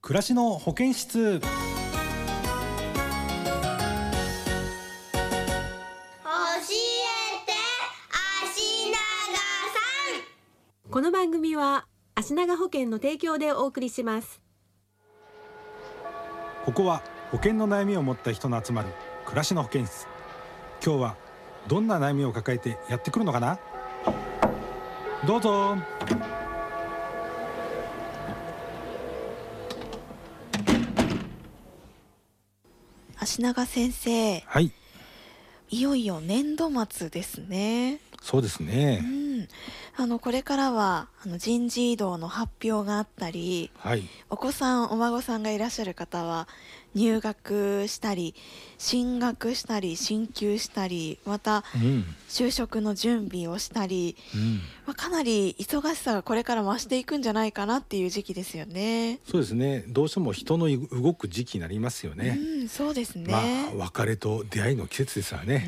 暮らしの保健室。 教えて足長さん。 この番組は足長保険の提供でお送りします。 ここは保険の悩みを持った人の集まる暮らしの保健室。今日はどんな悩みを抱えてやってくるのかな。どうぞ。 足長先生、 はい、 いよいよ年度末ですね。 そうですね。 これからは人事異動の発表があったり、 はい、 お子さんお孫さんがいらっしゃる方は入学したり進学したり進級したり、また就職の準備をしたり、かなり忙しさがこれから増していくんじゃないかなっていう時期ですよね。 そうですね。どうしても人の動く時期になりますよね。 そうですね。 別れと出会いの季節ですよね。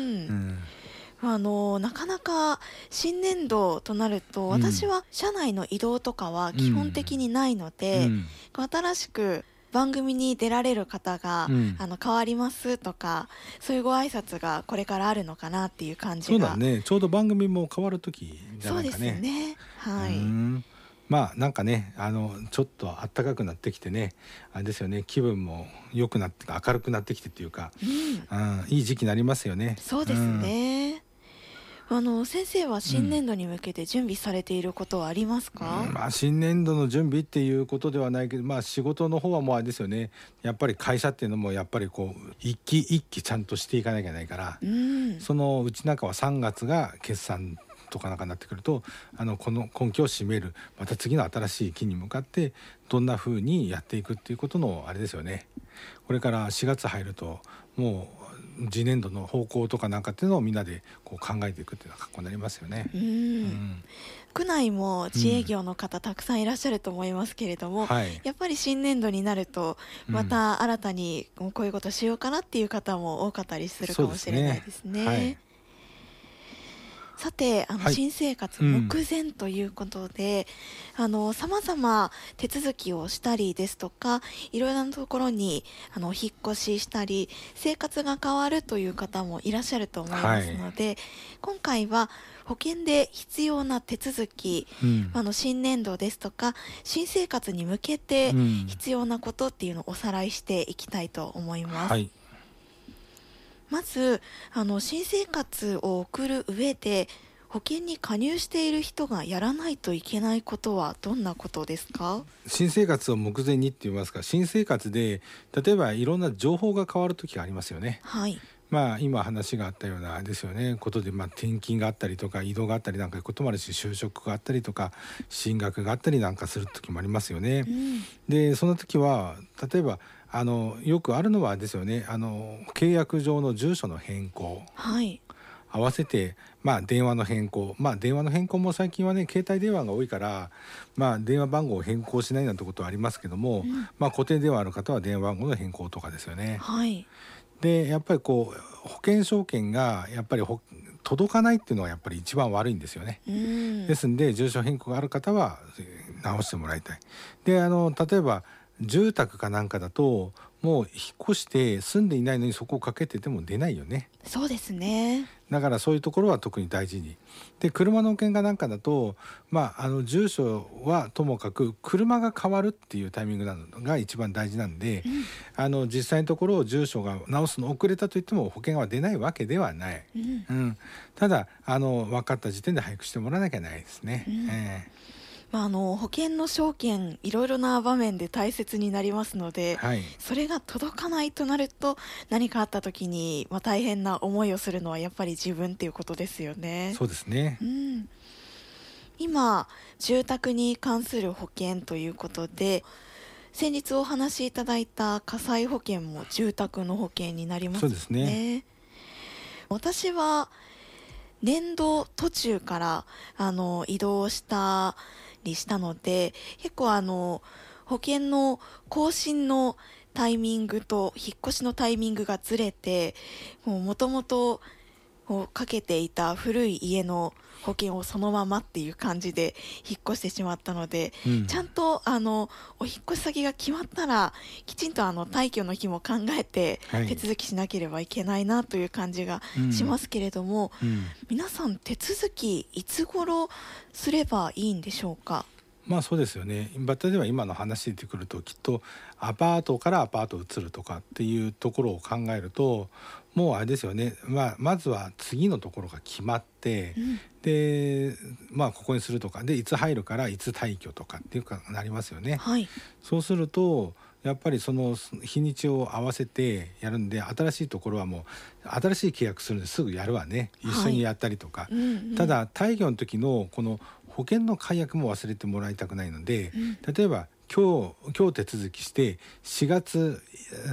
なかなか新年度となると、私は社内の移動とかは基本的にないので、新しく番組に出られる方が、変わりますとか、そういうご挨拶がこれからあるのかなっていう感じが。 そうだね。ちょうど番組も変わる時じゃないかね。 そうですね。はい。 なんかね、ちょっと暖かくなってきてね、あれですよね、気分も良くなって明るくなってきてっていうか、いい時期になりますよね。 そうですね。先生は新年度に向けて準備されていることはありますか？ 新年度の準備っていうことではないけど、仕事の方はもうあれですよね。やっぱり会社っていうのもやっぱりこう一期一期ちゃんとしていかなきゃいけないから、そのうちなんかは3月が決算とかなんかになってくると、この今期を締める、また次の新しい期に向かってどんな風にやっていくっていうことのあれですよね。これから4月入るともう次年度の方向とかなんかっていうのをみんなでこう考えていくっていう格好になりますよね。 区内も自営業の方たくさんいらっしゃると思いますけれども、やっぱり新年度になるとまた新たにこういうことしようかなっていう方も多かったりするかもしれないですね。さて、新生活目前ということで、様々手続きをしたりですとか、いろいろなところにお引っ越ししたり、生活が変わるという方もいらっしゃると思いますので、今回は保険で必要な手続き、新年度ですとか、新生活に向けて必要なことっていうのをおさらいしていきたいと思います。まず新生活を送る上で保険に加入している人がやらないといけないことはどんなことですか？ 新生活を目前にって言いますか、新生活で例えばいろんな情報が変わる時がありますよね。今話があったようなですよねことで、転勤があったりとか移動があったりなんかいうこともあるし、就職があったりとか進学があったりなんかする時もありますよね。でその時は例えばよくあるのはですよね、契約上の住所の変更、合わせて電話の変更、電話の変更も最近はね携帯電話が多いから、電話番号を変更しないなんてことはありますけども、固定電話ある方は電話番号の変更とかですよね。でやっぱりこう保険証券がやっぱり届かないっていうのがやっぱり一番悪いんですよね。ですんで住所変更がある方は直してもらいたい。で例えば住宅かなんかだともう引っ越して住んでいないのにそこをかけてても出ないよね。 そうですね。 だからそういうところは特に大事に。で車の保険かなんかだと住所はともかく車が変わるっていうタイミングなのが一番大事なんで、実際のところ住所が直すの遅れたといっても保険は出ないわけではない。ただ分かった時点で早くしてもらわなきゃないですね。 保険の証券いろいろな場面で大切になりますので、それが届かないとなると何かあった時に、大変な思いをするのはやっぱり自分っていうことですよね。 そうですね。 今住宅に関する保険ということで、先日お話しいただいた火災保険も住宅の保険になりますね。 そうですね。 私は年度途中から移動したりしたので、結構保険の更新のタイミングと引っ越しのタイミングがずれて、もともとをかけていた古い家の保険をそのままっていう感じで引っ越してしまったので、ちゃんとお引っ越し先が決まったらきちんと退去の日も考えて手続きしなければいけないなという感じがしますけれども、皆さん手続きいつ頃すればいいんでしょうか？ そうですよね。例えば今の話出てくると、きっとアパートからアパート移るとかっていうところを考えると、もうあれですよね、まずは次のところが決まって、でここにするとかで、いつ入るからいつ退去とかっていうかなりますよね。そうするとやっぱりその日にちを合わせてやるんで、新しいところはもう新しい契約するんですぐやるわね、一緒にやったりとか、ただ退去の時のこの保険の解約も忘れてもらいたくないので、例えば今日手続きして3月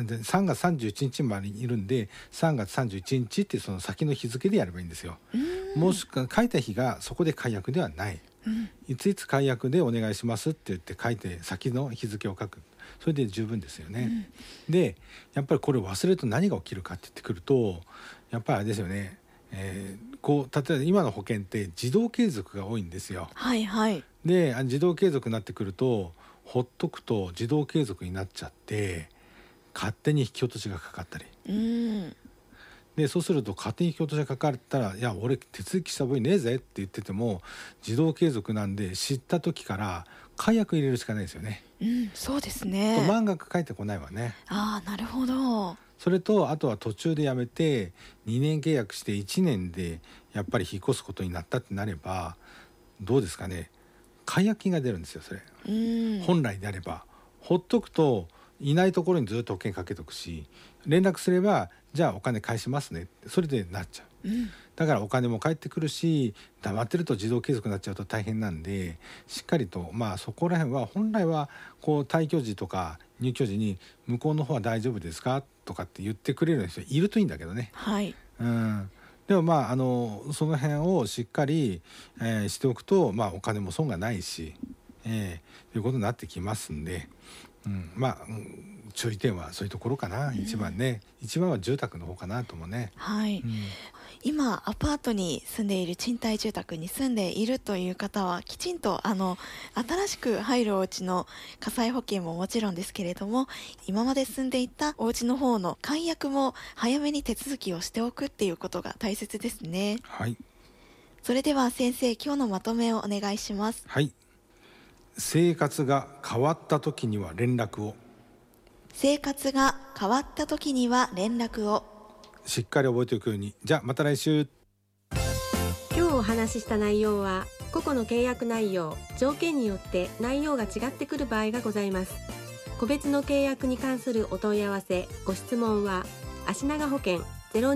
31日までにいるんで、3月31日ってその先の日付でやればいいんですよ。もしくは書いた日がそこで解約ではない、いついつ解約でお願いしますって言って書いて先の日付を書く、それで十分ですよね。でやっぱりこれ忘れると何が起きるかって言ってくると、やっぱりあれですよね、例えば今の保険って自動継続が多いんですよ。で自動継続になってくると、ほっとくと自動継続になっちゃって勝手に引き落としがかかったり、でそうすると勝手に引き落としがかかったら、いや俺手続きした覚えねえぜって言ってても、自動継続なんで知った時から解約入れるしかないですよね。 そうですね。 満額返ってこないわね。 なるほど。 それとあとは途中でやめて2年契約して1年でやっぱり引っ越すことになったってなれば、どうですかね、解約金が出るんですよ。それ本来であればほっとくといないところにずっと保険かけとくし、連絡すればじゃあお金返しますねってそれでなっちゃう、だからお金も返ってくるし、黙ってると自動継続になっちゃうと大変なんで、しっかりとそこら辺は本来は退去時とか入居時に向こうの方は大丈夫ですかとかって言ってくれる人いるといいんだけどね。でもその辺をしっかり、しておくと、お金も損がないし、ということになってきますんで、注意点はそういうところかな、一番は住宅の方かなともね。 今アパートに住んでいる、賃貸住宅に住んでいるという方はきちんと新しく入るお家の火災保険ももちろんですけれども、今まで住んでいたお家の方の解約も早めに手続きをしておくっていうことが大切ですね。それでは先生、今日のまとめをお願いします。 生活が変わった時には連絡を。 生活が変わった時には連絡を。 しっかり覚えておくように。じゃあまた来週。 今日お話しした内容は個々の契約内容、条件によって内容が違ってくる場合がございます。個別の契約に関するお問い合わせ、ご質問は足長保険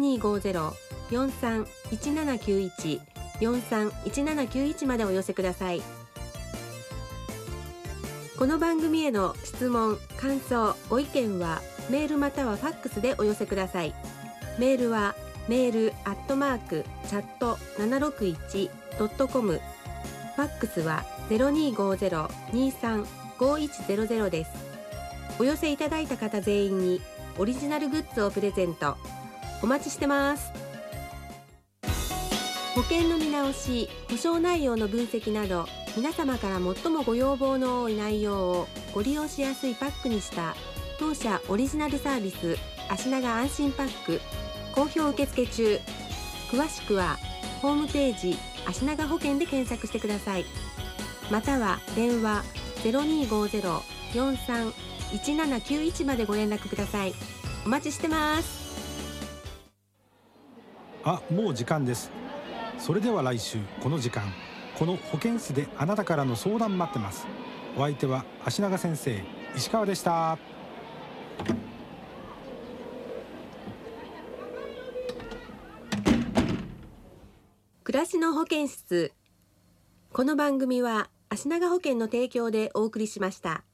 0250-431791 431791までお寄せください。この番組への質問、感想、ご意見はメールまたはファックスでお寄せください。メールはmail@chat761.com、 ファックスは 0250-235100 です。お寄せいただいた方全員にオリジナルグッズをプレゼント。お待ちしてます。保険の見直し、保証内容の分析など、皆様から最もご要望の多い内容をご利用しやすいパックにした当社オリジナルサービス、足長安心パック、好評受付中。詳しくはホームページ足長保険で検索してください。または電話 0250-431791 までご連絡ください。お待ちしてます。 もう時間です。それでは来週この時間、この保健室であなたからの相談待ってます。お相手は足長先生、石川でした。 暮らしの保健室。この番組は足長保険の提供でお送りしました。